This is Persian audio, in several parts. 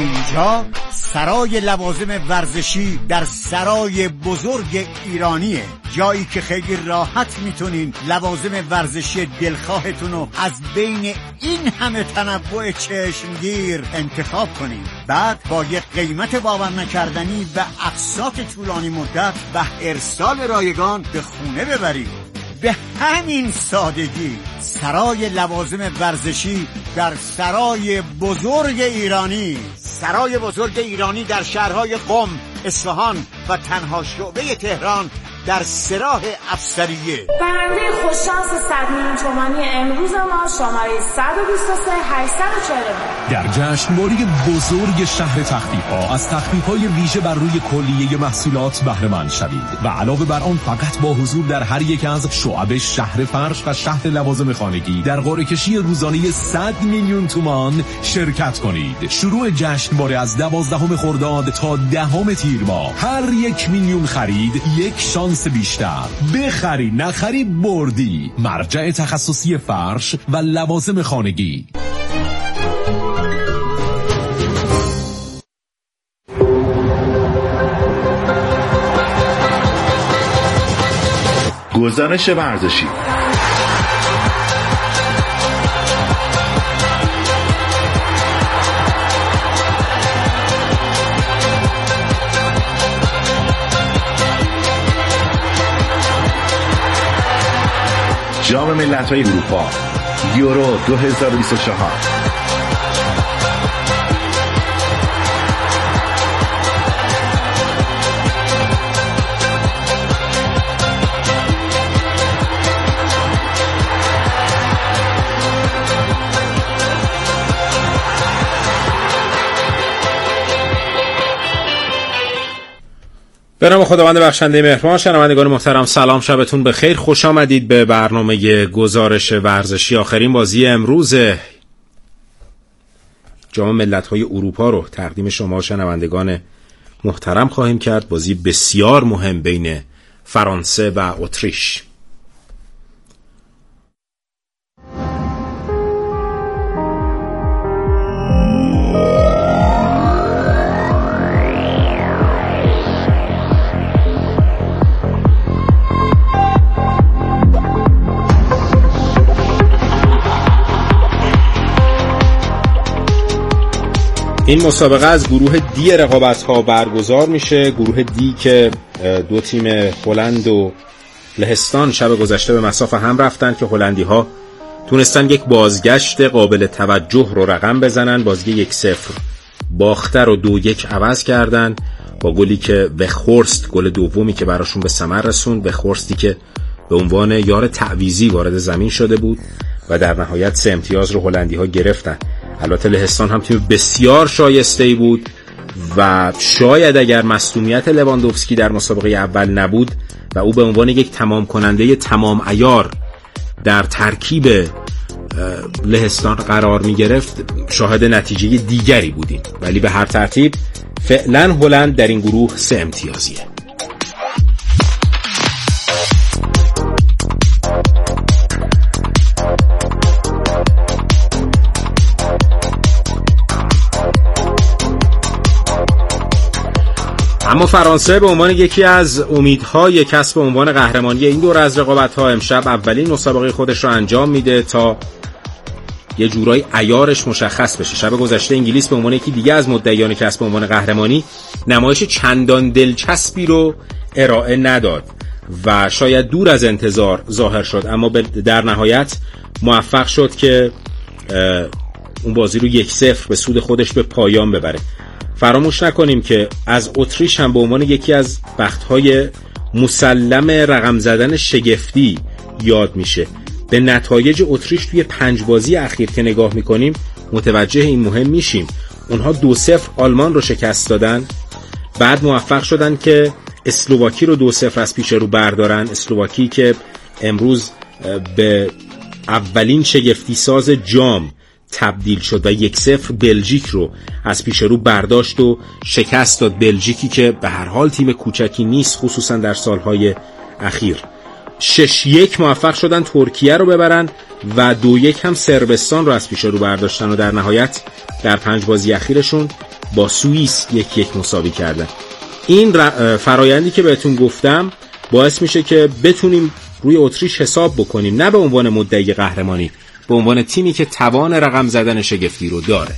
اینجا سرای لوازم ورزشی در سرای بزرگ ایرانیه، جایی که خیلی راحت میتونین لوازم ورزشی دلخواهتون رو از بین این همه تنوع چشمگیر انتخاب کنین. بعد با یک قیمت باور نکردنی و اقساط طولانی مدت و ارسال رایگان به خونه ببرید. به همین سادگی سرای لوازم ورزشی در سرای بزرگ ایرانی. سرای بزرگ ایرانی در شهرهای قم، اصفهان و تنها شعبه تهران در سراح افسریه. برنده خوششانس 100 میلیون تومانی امروز ما شماره 123 849 در جشنواره بزرگ شهر تخفیف‌ها از تخفیف‌های ویژه بر روی کلیه محصولات بهره مند شوید و علاوه بر آن فقط با حضور در هر یک از شعب شهر فرش و شهر لوازم خانگی در قرعه کشی روزانه 100 میلیون تومان شرکت کنید. شروع جشنواره از 12 خرداد تا 10 تیر ماه. هر 1 میلیون خرید یک شانس بیشتر. بخری نخری بردی. مرجع تخصصی فرش و لوازم خانگی. گزارش ورزشی. جام ملت‌های اروپا یورو 2024. به نام خداوند بخشنده مهربان. شنوندگان محترم سلام، شبتون بخیر، خوش آمدید به برنامه گزارش ورزشی. آخرین بازی امروز جام ملت‌های اروپا رو تقدیم شما شنوندگان محترم خواهیم کرد. بازی بسیار مهم بین فرانسه و اتریش. این مسابقه از گروه دی رقابت‌ها برگزار میشه. گروه دی که دو تیم هلند و لهستان شب گذشته به مساف هم رفتن که هلندی‌ها تونستن یک بازگشت قابل توجه رو رقم بزنن. بازی 1-0 باخته رو 2-1 عوض کردن با گلی که وخورست، گل دومی که براشون به ثمر رسوند. وخورستی که به عنوان یار تعویضی وارد زمین شده بود و در نهایت 3 امتیاز رو هلندی‌ها گرفتن. البته لهستان هم تیم بسیار شایسته‌ای بود و شاید اگر مصدومیت لواندوفسکی در مسابقه اول نبود و او به عنوان یک تمام کننده تمام عیار در ترکیب لهستان قرار می گرفت شاهد نتیجه دیگری بودیم، ولی به هر ترتیب فعلا هلند در این گروه 3 امتیازیه. اما فرانسه به عنوان یکی از امیدهای کسب عنوان قهرمانی این دور از رقابت‌ها امشب اولین مسابقه خودش رو انجام میده تا یه جورایی عیارش مشخص بشه. شب گذشته انگلیس به عنوان یکی دیگه از مدعیان کسب عنوان قهرمانی نمایش چندان دلچسبی رو ارائه نداد و شاید دور از انتظار ظاهر شد، اما در نهایت موفق شد که اون بازی رو 1-0 به سود خودش به پایان ببره. فراموش نکنیم که از اتریش هم به عنوان یکی از بخت‌های مسلم رقم زدن شگفتی یاد میشه. به نتایج اتریش توی 5 بازی اخیر که نگاه میکنیم متوجه این مهم میشیم. اونها 2-0 آلمان رو شکست دادن، بعد موفق شدن که اسلواکی رو 2-0 از پیش رو بردارن. اسلواکی که امروز به اولین شگفتی ساز جام تبدیل شد و 1-0 بلژیک رو از پیش رو برداشت و شکست داد. بلژیکی که به هر حال تیم کوچکی نیست، خصوصا در سالهای اخیر. 6-1 موفق شدن ترکیه رو ببرن و 2-1 هم صربستان رو از پیش رو برداشتن و در نهایت در 5 بازی اخیرشون با سوئیس 1-1 مساوی کردن. این فرایندی که بهتون گفتم باعث میشه که بتونیم روی اتریش حساب بکنیم، نه به عنوان مدعی قهرمانی، به عنوان تیمی که توان رقم زدن شگفتی رو داره.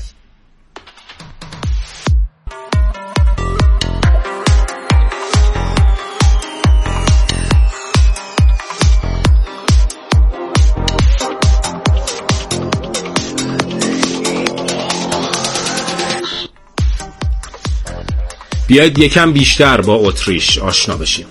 بیایید یکم بیشتر با اتریش آشنا بشیم.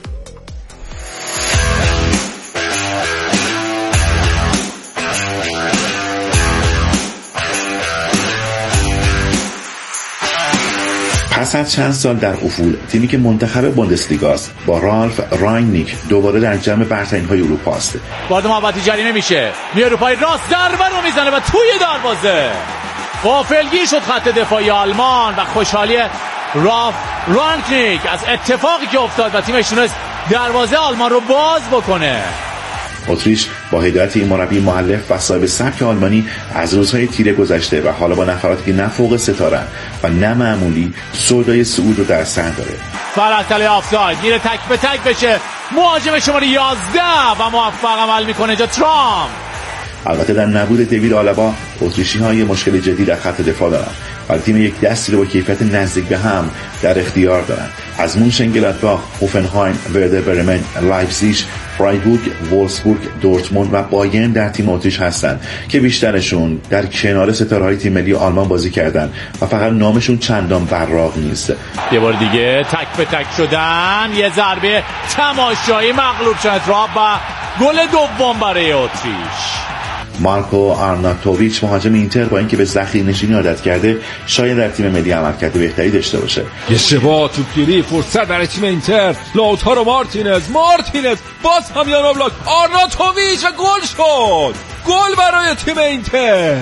پس از چند سال در افول، تیمی که منتخب بوندسلیگاست با رالف راینیک دوباره در جمع برترین‌های اروپا است. وارد محوطه جریمه میشه، میاره پای راست، ضربه رو میزنه و توی دروازه. غافلگیر شد خط دفاعی آلمان و خوشحالی رالف راینیک از اتفاقی که افتاد و تیمش تونست دروازه آلمان رو باز بکنه. اتریش با هدایت این مربی مؤلف و صاحب سبک آلمانی از روزهای تیره گذشته و حالا با نفراتی که نه فوق ستارن و نه معمولی سودای صعود رو در سر داره. فراتله آفساید میره تک به تک بشه، مهاجم شماره 11 و موفق عمل میکنه جا ترام. البته در نبود دیوید آلابا اتریشی‌ها یه مشکل جدی در خط دفاع دارن و تیم یک دستی رو با کیفیت نزدیک به هم در اختیار دارن. از مونشنگلادباخ، هوفنهایم، وردر برمن، لایپزیگ، فرایبورگ، وولفسبورگ، دورتموند و بایرن در تیم اتریش هستن که بیشترشون در کنار ستاره‌های تیم ملی آلمان بازی کردن و فقط نامشون چندان براق نیست. یه بار دیگه تک به تک شدن، یه ضربه تماشایی مغلوب شدن ترام و گل دوم برای اتریش. مارکو آرناتوویچ مهاجم اینتر با اینکه به ذخیره‌نشینی عادت کرده شاید در تیم ملی عملکرد بهتری داشته باشه. اشتباه توپگیری، فرصت برای تیم اینتر. لوتارو مارتینز باز هم یان اوبلاک، آرناتوویچ و گل شد. گل برای تیم اینتر.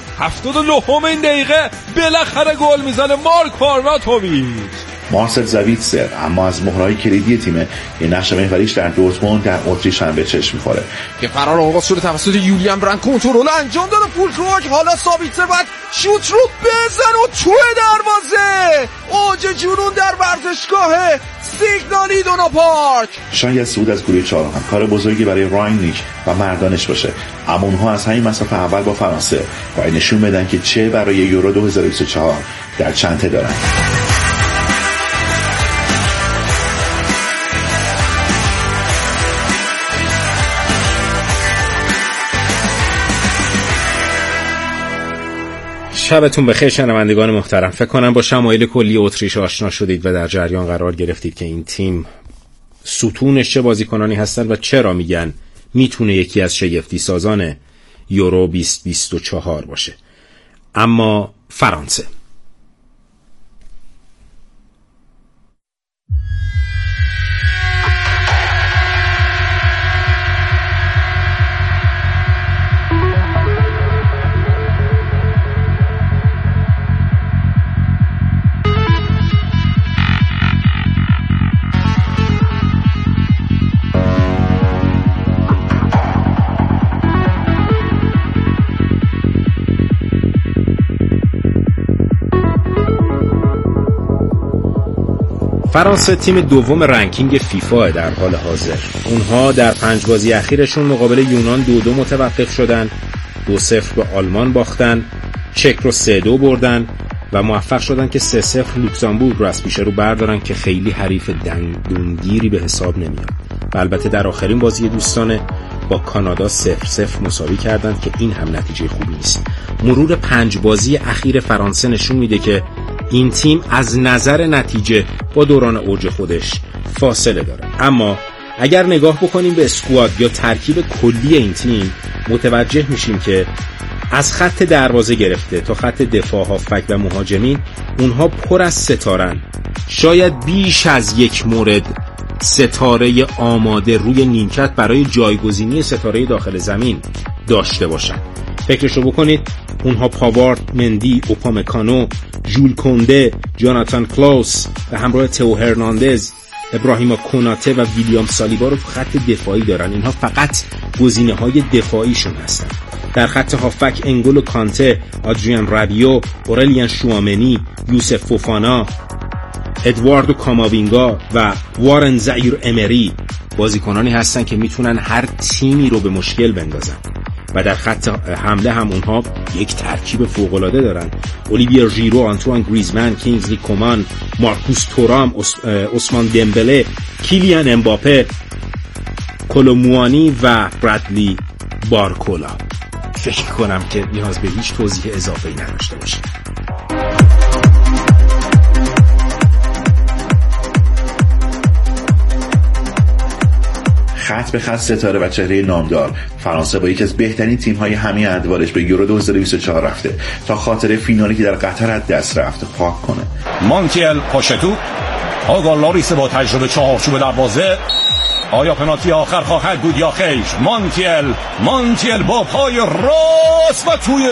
79 دقیقه بالاخره گل میزنه مارکو آرناتوویچ. مارسل زاویتسر اما از مهرهای کلیدی تیم، یه نقش محوریش در دورتموند در اتریش هم به چشم می‌خوره که فرار آغاز شده توسط یولیان برند، کنترل انجام داده فولکروک، حالا زاویتسر بعد شوت رو بزن و توی دروازه. اوج جنون در ورزشگاه سیگنال ایدونا پارک. شاید صعود از گروه چهارم هم کار بزرگی برای راینیک و مردانش باشه، اما اونها از همین مسافه اول با فرانسه باید نشون بدن که چه برای یورو 2024 در چنته دارن. شبتون بخیر شنوندگان محترم. فکر کنم با شمایل کلی اتریش آشنا شدید و در جریان قرار گرفتید که این تیم ستونش چه بازیکنانی هستن و چرا میگن میتونه یکی از شگفتی سازان یورو 2024 باشه. اما فرانسه فرانسه تیم دوم رنکینگ فیفا در حال حاضر. اونها در 5 بازی اخیرشون مقابل یونان 2-2 متوقف شدن، 2-0 به آلمان باختن، چک رو 3-2 بردن و موفق شدن که 3-0 لوکزامبورگ رو از پیش رو بردارن که خیلی حریف دندونگیری به حساب نمیاد. و البته در آخرین بازی دوستانه با کانادا 0-0 مساوی کردن که این هم نتیجه خوبی نیست. مرور 5 بازی اخیر فرانسه نشون میده که این تیم از نظر نتیجه با دوران اوج خودش فاصله داره. اما اگر نگاه بکنیم به اسکواد یا ترکیب کلی این تیم، متوجه میشیم که از خط دروازه گرفته تا خط دفاع، هافبک و مهاجمین اونها پر از ستارن. شاید بیش از یک مورد ستاره آماده روی نیمکت برای جایگزینی ستاره داخل زمین داشته باشن. فکرشو بکنید، اونها پاوارد، مندی، اوپامکانو، ژول کنده، جاناتان کلاوس و همراه تئو هرناندز، ابراهیم کناته و ویلیام سالیبا رو تو خط دفاعی دارن. اینها فقط گزینه‌های دفاعیشون هستن. در خط هافک انگولو کانته، آدریان رابیو، اورلیان شوامنی، یوسف فوفانا، ادواردو کاماوینگا و وارن زایر امری بازیکنانی هستن که میتونن هر تیمی رو به مشکل بندازن و در خط حمله هم اونها یک ترکیب فوق‌العاده دارن. اولیویر ژیرو، آنتوان گریزمان، کینگزلی کومان، مارکوس تورام، عثمان دمبله، کیلیان امباپه، کولوموانی و برادلی بارکولا. فکر کنم که نیاز به هیچ توضیح اضافه‌ای نداشته باشه. خط به خط ستاره و چهره نامدار فرانسه با یکی از بهترین تیم‌های همه ادوارش به یورو 2024 رفته تا خاطره فینالی که در قطر از دست رفت پاک کنه. مانتیل پاشتو، آگا لاریس با تجربه چهارچوب دروازه. آیا پنالتی آخر خواهد بود یا خیر؟ مانتیل با پای راست و توی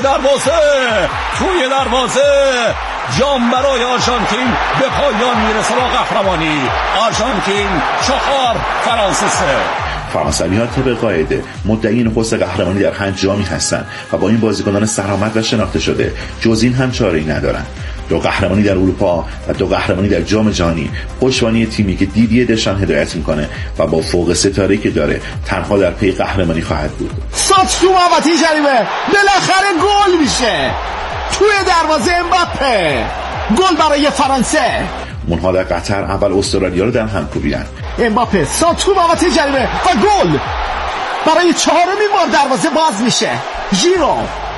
دروازه جام برای آرژانتین به پایان میرسه با قهرمانی. آرژانتین 4 فرانسه 3. فرانسوی‌ها طبق قاعده مدعی نخست قهرمانی در 5 جامی هستند و با این بازیکنان سرآمد و شناخته شده جز این هم چاره‌ای ندارند. 2 قهرمانی در اروپا و 2 قهرمانی در جام جهانی، پشتوانه تیمی که دیدیه دشان هدایت میکنه و با فوق ستاره‌ای که داره تنها در پی قهرمانی خواهد بود. سات تو محوطه جریمه، بالاخره گل میشه توی دروازه امباپه. گل برای فرانسه. اونها در قطر اول استرالیا رو در هم کوبیدن. امباپه سات تو محوطه جریمه و گل برای 4مین بار دروازه باز میشه. ژیرو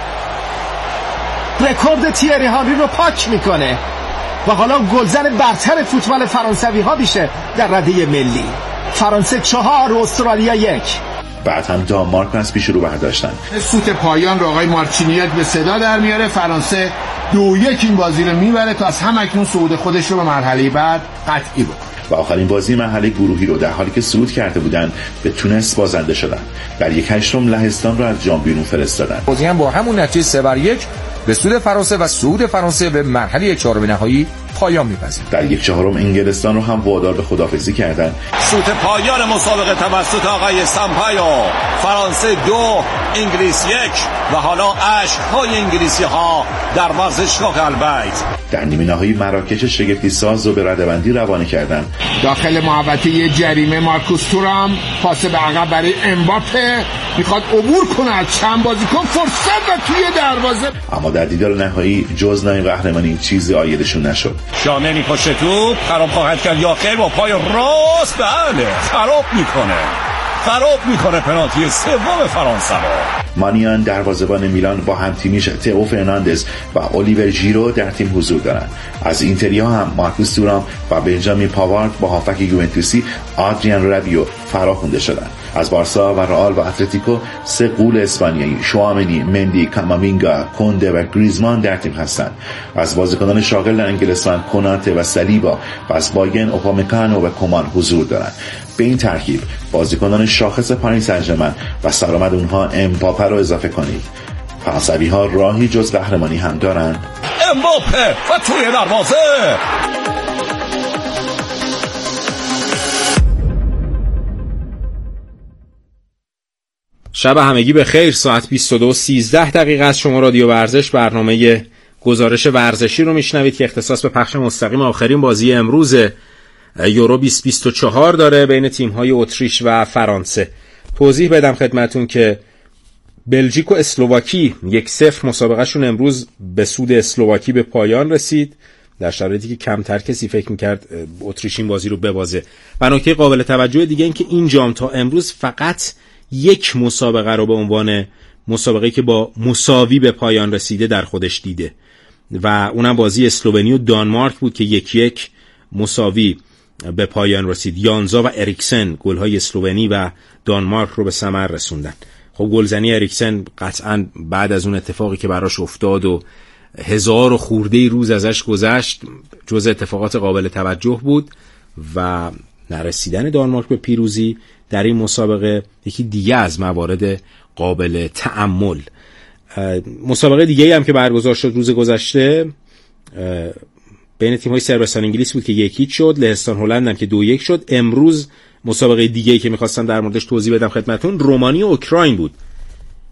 رکورد تیری هانری رو پاک میکنه و حالا گلزن برتر فوتبال فرانسوی ها میشه در رده ملی. فرانسه 4 استرالیا 1. بعد هم دانمارک از پیش رو برداشتن. سوت پایان رو آقای مارچینیک به صدا در میاره. فرانسه 2-1 این بازی رو میبره تا از همکنون صعود خودش رو به مرحله بعد قطعی بکنه. و آخرین بازی مرحله گروهی رو در حالی که صعود کرده بودن به تونس بازنده شدن. در 1/8 لهستان رو از جام بیرون فرستادن. بازی هم با همون نتیجه 3-1 به سود فرانسه و صعود فرانسه به مرحله 4 نهایی پایان می‌پذیرد. در 1/4 انگلستان رو هم وادار به خداحافظی کردن. سوت پایان مسابقه توسط آقای سامپایو. فرانسه 2 انگلیس 1 و حالا اشک‌های انگلیسی‌ها در ورزشگاه البیت. در نیمه نهایی مراکش شگفتی ساز رو به رده‌بندی روانه کردن. داخل محوطه جریمه مارکوس تورام پاس به عقب برای امباپه، میخواد عبور کنه از چند بازیکن، فرصت و توی دروازه. اما در دیدار نهایی جز نام قهرمانی چیزی عایدشون نشد. شامنی پشت توپ خراب خواهد کرد یا خیر با پای راست. بله خراب میکنه پنالتی سوم فرانسه رو. مانیان دروازه‌بان میلان با هم تیمیش تئو فرناندز و اولیور ژیرو در تیم حضور دارند. از اینتریا هم مارکوس تورام و بنجامین پاوارد با هافک یوونتوسی آدریان رابیو فراخوانده شدند. از بارسا و رئال و اتلتیکو 3 غول اسپانیایی شوامنی، مندی، کاماوینگا، کنده و گریزمان در تیم هستند. از بازیکنان شاغل در انگلستان کناته و سالیبا و از بایرن اوپامکانو و کومان حضور دارند. به این ترکیب بازیکنان شاخص پاریس سن ژرمن و سرآمد اونها امباپه رو اضافه کنید. فرانسوی‌ها راهی جز قهرمانی هم دارند. امباپه و توی دروازه. شب همگی به خیر. ساعت 22:13 از شما رادیو ورزش برنامه گزارش ورزشی رو میشنوید که اختصاص به پخش مستقیم آخرین بازی امروز یورو 2024 داره بین تیم‌های اتریش و فرانسه. توضیح بدم خدمتون که بلژیک و اسلواکی 1-0 مسابقهشون امروز به سود اسلواکی به پایان رسید، در شرایطی که کمتر کسی فکر می‌کرد اتریش این بازی رو ببازه. و نکته قابل توجه دیگه این که این جام تا امروز فقط 1 مسابقه رو به عنوان مسابقه‌ای که با مساوی به پایان رسیده در خودش دیده و اونم بازی اسلوونی و دانمارک بود که 1-1 مساوی به پایان رسید. یانزا و اریکسن گل‌های اسلوونی و دانمارک رو به ثمر رسوندن. خب گلزنی اریکسن قطعاً بعد از اون اتفاقی که براش افتاد و 1000 و خورده روز ازش گذشت جز اتفاقات قابل توجه بود و نرسیدن دانمارک به پیروزی در این مسابقه یکی دیگه از موارد قابل تأمل. مسابقه دیگه هم که برگزار شد روز گذشته بین تیم‌های صربستان انگلیس بود که 1-0 شد، لهستان هلند هم که 2-1 شد. امروز مسابقه دیگه‌ای که می‌خواستم در موردش توضیح بدم خدمتتون رومانی و اوکراین بود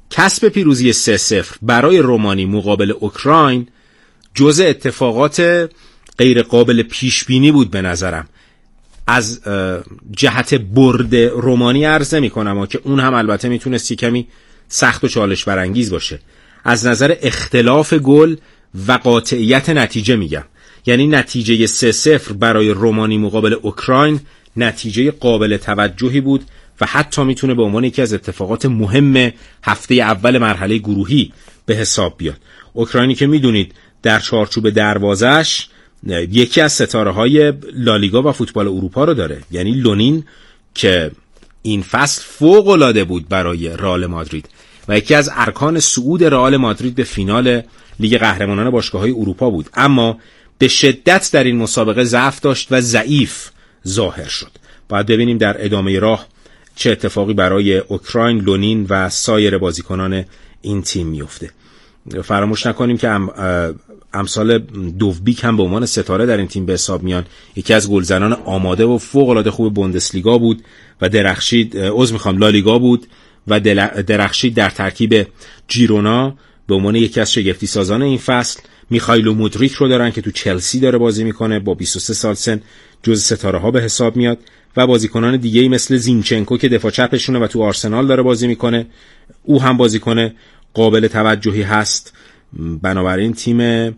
کسب پیروزی 3-0 برای رومانی مقابل اوکراین جزء اتفاقات غیر قابل پیش بینی بود به نظرم. از جهت برد رومانی عرض نمی‌کنم اما که اون هم البته میتونست کمی سخت و چالش برانگیز باشه. از نظر اختلاف گل و قاطعیت نتیجه میگم، یعنی نتیجه 3-0 برای رومانی مقابل اوکراین نتیجه قابل توجهی بود و حتی میتونه به عنوان یکی از اتفاقات مهم هفته اول مرحله گروهی به حساب بیاد. اوکراینی که میدونید در چارچوب دروازش یکی از ستاره‌های لالیگا و فوتبال اروپا رو داره، یعنی لونین که این فصل فوق‌العاده بود برای رئال مادرید و یکی از ارکان صعود رئال مادرید به فینال لیگ قهرمانان باشگاه‌های اروپا بود، اما به شدت در این مسابقه ضعف داشت و ضعیف ظاهر شد. باید ببینیم در ادامه راه چه اتفاقی برای اوکراین، لونین و سایر بازیکنان این تیم میفته. فراموش نکنیم که امثال دوفبیک هم به عنوان ستاره در این تیم به حساب میان. یکی از گلزنان آماده و فوق‌العاده خوب بوندسلیگا بود و درخشید لالیگا بود و درخشید در ترکیب جیرونا به عنوان یکی از شگفتی سازان این فصل. میخائیل مودریک رو دارن که تو چلسی داره بازی میکنه، با 23 سال سن جز ستاره ها به حساب میاد و بازیکنان دیگه‌ای مثل زینچنکو که دفاع چپشونه و تو آرسنال داره بازی میکنه، او هم بازیکن قابل توجهی هست. بنابراین تیم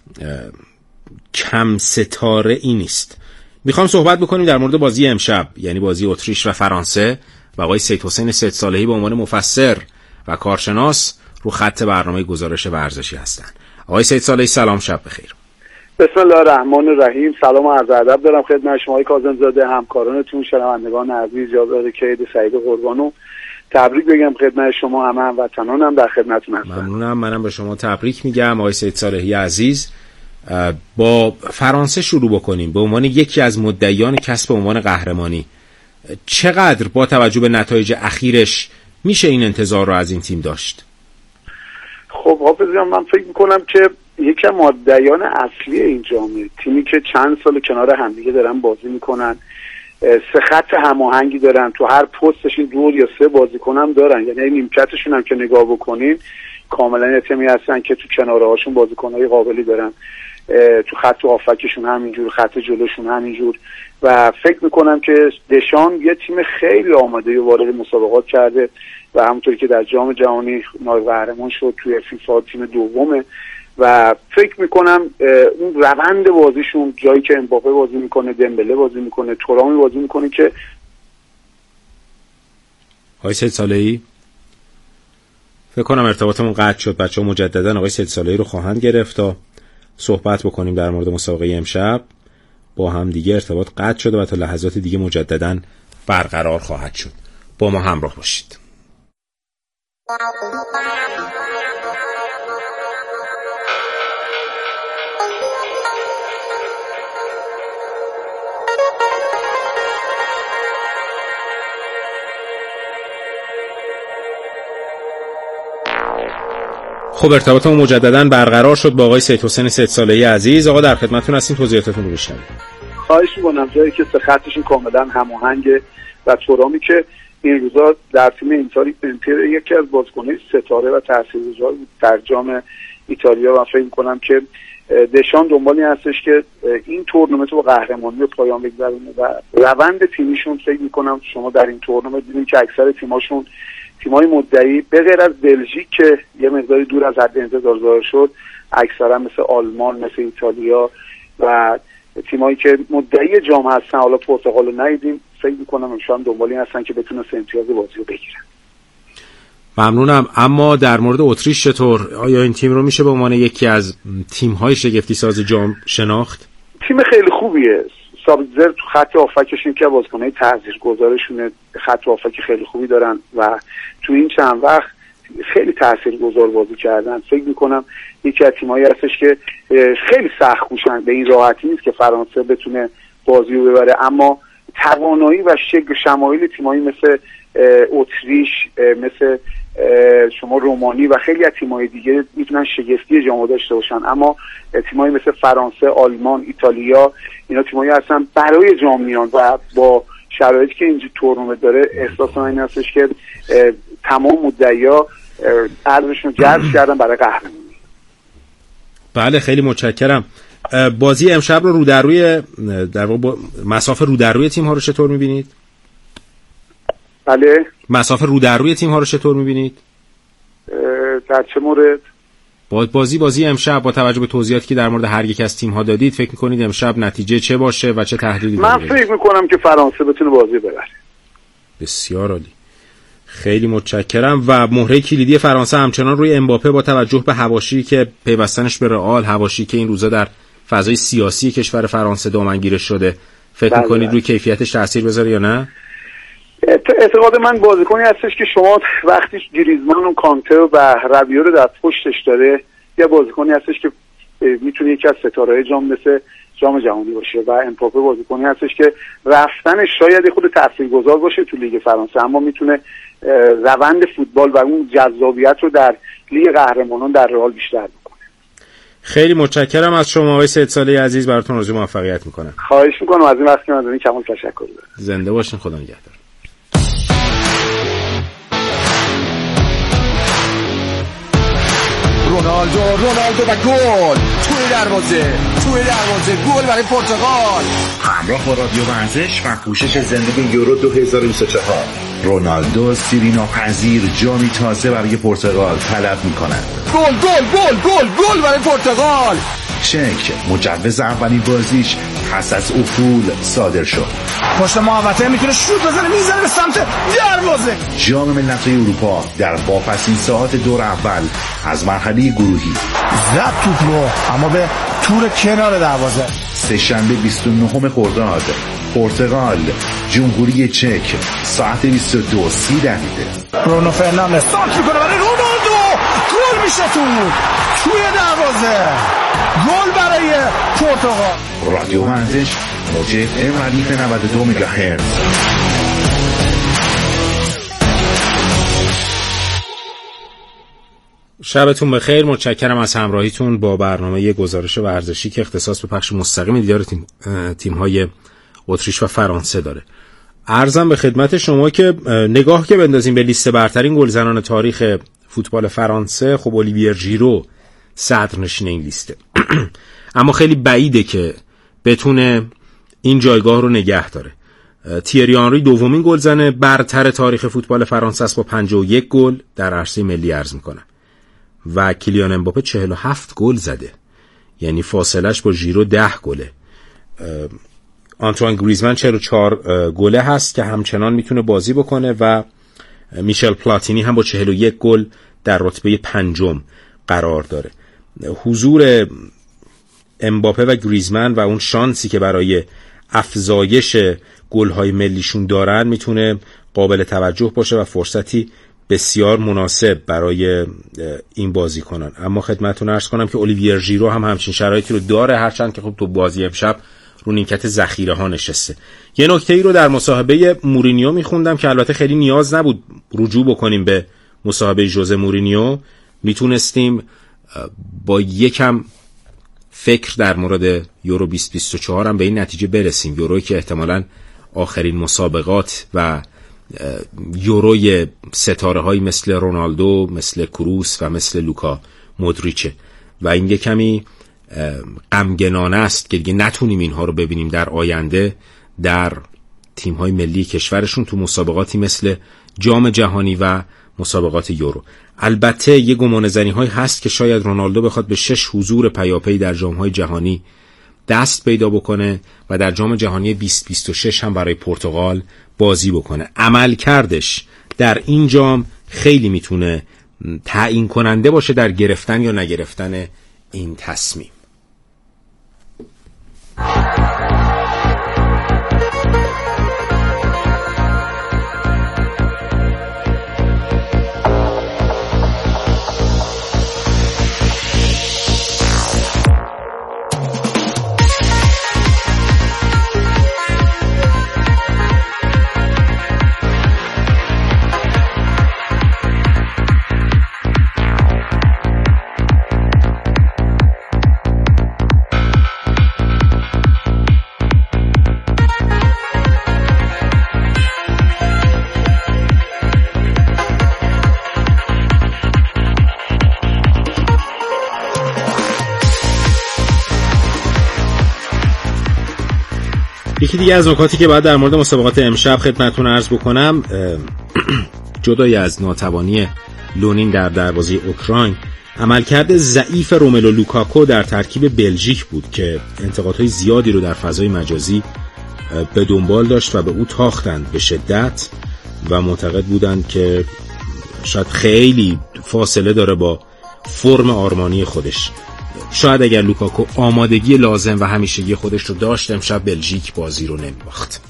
کم ستاره ای نیست. میخوام صحبت بکنیم در مورد بازی امشب، یعنی بازی اتریش و فرانسه و آقای سید حسین سید صالحی به عنوان مفسر و کارشناس رو خط برنامه گزارش ورزشی هستن. آقای سید صالحی سلام، شب بخیر. بسم الله الرحمن الرحیم. سلام و عرض ادب دارم خدمت شما کاظم زاده، همکارانتون، شنوندگان عزیز، جناب کید سعید قربانو. تبریک بگم خدمت شما، همه هموطنانم در خدمتتون هستم. ممنونم. منم به شما تبریک میگم آقای سید صالحی عزیز. با فرانسه شروع بکنیم. به عنوان یکی از مدعیان کسب عنوان قهرمانی، چقدر با توجه به نتایج اخیرش میشه این انتظار رو از این تیم داشت؟ خب حافظ جان، من فکر میکنم که یکی از مدعیان اصلی این جامعه، تیمی که چند سال کنار همدیگه دارن بازی میکنن، 3 خط هماهنگی دارن، تو هر پستشون 2 یا 3 بازیکن هم دارن، یعنی نیمکتشون هم که نگاه بکنین کاملا تیمی هستن که تو کناره هاشون بازیکنای قابلی دارن، تو خط هافکشون همینجور، خط جلوشون همینجور. و فکر میکنم که دشان یه تیم خیلی آماده و وارد مسابقات کرده و همونطوری که در جام جهانی نایب قهرمان شد، توی فیفا تیم دومه و فکر میکنم اون روند بازیشون، جایی که امباپه بازی میکنه، دمبله بازی میکنه، تورامی بازی میکنه که آقای سید صالحی فکر کنم ارتباطمون قطع شد. بچه‌ها مجددا آقای سید صالحی رو خواهند گرفت تا صحبت بکنیم در مورد مسابقه امشب. با هم دیگه ارتباط قطع شده و تا لحظات دیگه مجددا برقرار خواهد شد. با ما همراه باشید. خب ارتباطمون مجددا برقرار شد با آقای سید حسین سید صالحی عزیز. آقا در خدمتتون هستیم، توضیحاتتون رو بشنویم. خواهش می‌کنم. جایی که 3 خطشون کاملا هماهنگه و تورامی که این روزا در تیم اینتر یکی از بازیکن‌های ستاره و تاثیرگذار بود در جام ایتالیا و فکر می‌کنم که دشان دنبالی هستش که این تورنمنت رو قهرمانی به پایان بگذارونه و روند تیمیشون فکر می‌کنم شما در این تورنمنت دیدین که اکثر تیماشون، تیمای مدعی به غیر از بلژیک که یه مقداری دور از حد انتظار ظاهر شد، اکثرا مثل آلمان، مثل ایتالیا و تیمایی که مدعی جام هستن، حالا پرتغال رو ندیدیم، فکر می‌کنم امشب دنبالی هستن که بتونن امتیاز بازی رو بگیرن. ممنونم. اما در مورد اتریش چطور؟ آیا این تیم رو میشه به عنوان یکی از تیم‌های شگفتی ساز جام شناخت؟ تیم خیلی خوبیه. سابیتزر تو خط هافکشون که بازیکنای تاثیرگذارشونه، خط هافک خیلی خوبی دارن و تو این چند وقت خیلی تاثیرگذار بازی کردن. فکر میکنم یکی از تیمایی هستش که خیلی سخت کوشن، به این راحتی نیست که فرانسه بتونه بازی رو ببره، اما توانایی و شکل شمایل تیمایی مثل اتریش، مثل شما رومانی و خیلی از تیمای دیگه میتونن شگفتی جام داشته باشن، اما تیمایی مثل فرانسه، آلمان، ایتالیا، اینا تیمایی هستن برای جام میان و با شرایطی که اینجا تورنمنت داره احساس من این هستش که تمام مدعیا ارزششون جذب کردن برای قهرمانی. بله خیلی متشکرم. بازی امشب رو در روی در واقع مسافه رو در روی تیم ها رو چطور می‌بینید؟ بله مسافه رو در روی تیم ها رو چطور می‌بینید؟ در چه مورد؟ بازی امشب با توجه به توضیحاتی که در مورد هر یک از تیم ها دادید فکر می‌کنید امشب نتیجه چه باشه و چه تحلیلی من فکر می‌کنم که فرانسه بتونه بازی ببره. بسیار عالی. خیلی متشکرم. و مهره کلیدی فرانسه همچنان روی امباپه با توجه به حواشی که پیوستنش به رئال، حواشی که این روزا در فضای سیاسی کشور فرانسه دامنگیر شده، فکر می‌کنید روی کیفیتش تاثیر بذاره یا نه؟ اعتقاد من بازیکنی هستش که شما وقتی گریزمان و کانته و ربیو رو در پشتش داره، یا بازیکنی هستش که میتونه یکی از ستاره‌های جام جهانی باشه و امباپه بازیکنی هستش که رفتنش شاید خود تاثیرگذار باشه تو لیگ فرانسه، اما میتونه روند فوتبال و اون جذابیت رو در لیگ قهرمانان در رئال بیشتر بکنه. خیلی متشکرم از شما آقای سید صالحی عزیز، براتون آرزوی موفقیت میکنم. خواهش میکنم. از این وقت که من دارین کمال تشکر دارم. زنده باشین. خدا نگهدار. رونالدو و گل توی دروازه گل برای پرتغال. همراه با رادیو ورزش و پوشش زندگی یورو 2024 رونالدو سیریناپذیر جامی تازه برای پرتغال طلب می‌کند. گل برای پرتغال. چک مجوز اولین بازیش پس از افول صادر شد. پشت محوطه میتونه شوت بزنه، میزنه به سمت دروازه. جام ملت‌های اروپا در واپسین ساعات دور اول از مرحله گروهی زد توپ رو اما به تور کنار دروازه. سه‌شنبه 29 خرداد پرتغال جمهوری چک ساعت 22:30 برونو فرناندز سانت میکنه برای رونالدو، گل میشه توی دروازه، گل برای پرتغال. رادیو ورزش موج FM ردیف 92 مگاهرتز. شبتون بخیر. متشکرم از همراهیتون با برنامه گزارش ورزشی که اختصاص به پخش مستقیم دیدار تیم‌های اتریش و فرانسه داره. عرضم به خدمت شما که نگاه که بندازیم به لیست برترین گلزنان تاریخ فوتبال فرانسه، خب اولیویر ژیرو صدرنشین این لیسته. اما خیلی بعیده که بتونه این جایگاه رو نگه داره. تیری آنری دومین گلزن برتر تاریخ فوتبال فرانسه است با 51 گل در عرصه ملی عرض میکنه و کیلیان امباپه 47 گل زده، یعنی فاصلش با ژیرو 10 گله. آنتوان گریزمان 44 گله هست که همچنان میتونه بازی بکنه و میشل پلاتینی هم با 41 گل در رتبه پنجم قرار داره. حضور امباپه و گریزمان و اون شانسی که برای افزایش گل‌های ملیشون دارن میتونه قابل توجه باشه و فرصتی بسیار مناسب برای این بازیکنان. اما خدمتتون عرض کنم که اولیویر ژیرو هم همچین شرایطی رو داره، هرچند که خب تو بازی امشب رو نیمکت ذخیره ها نشسته. یه نکته ای رو در مصاحبه مورینیو میخوندم که البته خیلی نیاز نبود رجوع بکنیم به مصاحبه ژوزه مورینیو، میتونستیم با یکم فکر در مورد یورو 2024 هم به این نتیجه برسیم. یورویی که احتمالاً آخرین مسابقات و یوروی ستاره های مثل رونالدو، مثل کروس و مثل لوکا مودریچه و این یه کمی غمگنانه است که دیگه نتونیم اینها رو ببینیم در آینده در تیم‌های ملی کشورشون تو مسابقاتی مثل جام جهانی و مسابقات یورو. البته یه گمانه‌زنی‌هایی هست که شاید رونالدو بخواد به 6 حضور پیاپی در جام‌های جهانی دست پیدا بکنه و در جام جهانی 2026 هم برای پرتغال بازی بکنه. عملکردش در این جام خیلی میتونه تعیین کننده باشه در گرفتن یا نگرفتن این تصمیم. یکی دیگه از نکاتی که باید در مورد مسابقات امشب خدمتتون عرض بکنم، جدای از ناتوانی لونین در دروازه اوکراین، عملکرد ضعیف روملو لوکاکو در ترکیب بلژیک بود که انتقادهای زیادی رو در فضای مجازی به دنبال داشت و به او تاختند به شدت و معتقد بودند که شاید خیلی فاصله داره با فرم آرمانی خودش. شاید اگر لوکاکو آمادگی لازم و همیشگی خودش رو داشت امشب بلژیک بازی رو نمی‌باخت.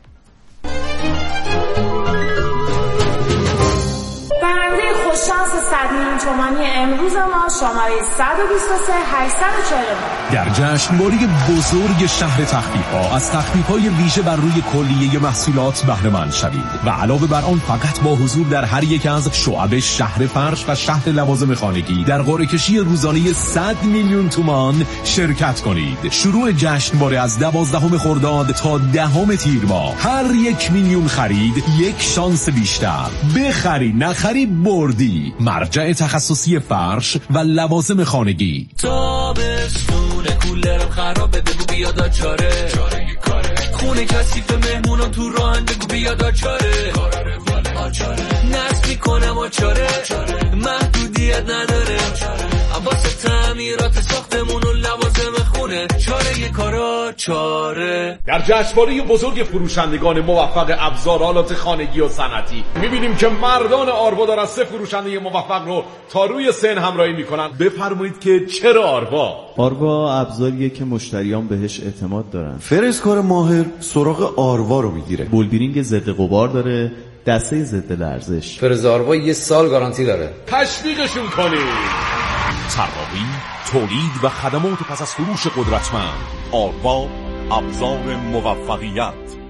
شانس 100 میلیون تومانی امروز ما شماره 123 849. در جشنواره بزرگ شهر تخفیف‌ها از تخفیف‌های ویژه بر روی کلیه محصولات بهره مند شوید و علاوه بر آن فقط با حضور در هر یک از شعب شهر فرش و شهر لوازم خانگی در قرعه‌کشی روزانه 100 میلیون تومان شرکت کنید. شروع جشنواره از 12 خرداد تا 10 تیر ماه. هر 1 میلیون خرید یک شانس بیشتر. بخری نخری بردی. مرجع تخصصی فرش و لوازم خانگی. تابستون کولرم خرابه بگو بیاد چاره خونه کثیف مهمونم تو راهن بگو بیاد چاره نصب میکنم آچاره محدودیت نداره واسه تعمیرات ساختمون و لوازم خونه چاره یه کارا چاره. در جشنواره بزرگ فروشندگان موفق ابزار آلات خانگی و صنعتی میبینیم که مردان آروا دارن 3 فروشنده موفق رو تا روی سن همراهی میکنن. بفرمایید که چرا آروا ابزاریه که مشتریان بهش اعتماد دارن. فرزکار ماهر سراغ آروا رو میگیره. بولبیرینگ ضد غبار داره، دسته ضد لرزش. فرز آروا 1 سال گارانتی داره. تشویقشون کنید. طراحی، تولید و خدمات پس از فروش قدرتمند. آروا، ابزار موفقیت.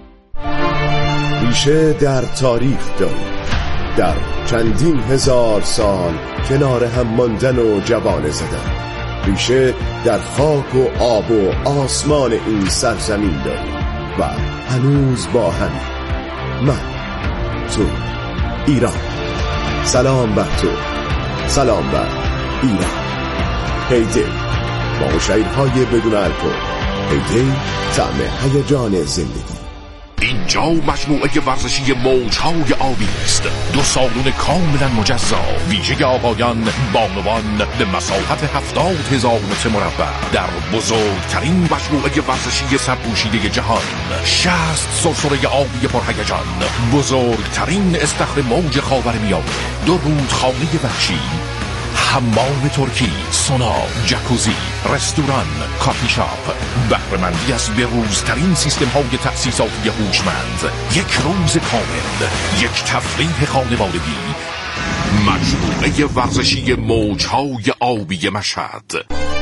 ریشه در تاریخ داریم. در چندین هزار سال کنار هم ماندن و جوانه زدن. ریشه در خاک و آب و آسمان این سرزمین داریم و هنوز با هم. من، تو، ایران. سلام بر تو، سلام بر ایران. هیدی با شعرهای بدون الکل. هیدی طعم هیجان زندگی. اینجا مجموعه ورزشی موج‌های آبی است. 2 سالن کاملا مجزا ویژه آقایان بانوان به مساحت 70,000 متر مربع در بزرگترین مجموعه ورزشی سرپوشیده جهان. 60 سرسره آبی پرهیجان، بزرگترین استخر موج خاورمیانه، 2 رودخانه وحشی، حمام ترکی، سونا، جکوزی، رستوران، کافی شاپ، بهره‌مندی از به‌روزترین سیستم‌های تأسیساتی هوشمند، 1 روز کامل، 1 تفریح خانوادگی. مجموعه ورزشی موج‌های آبی مشهد.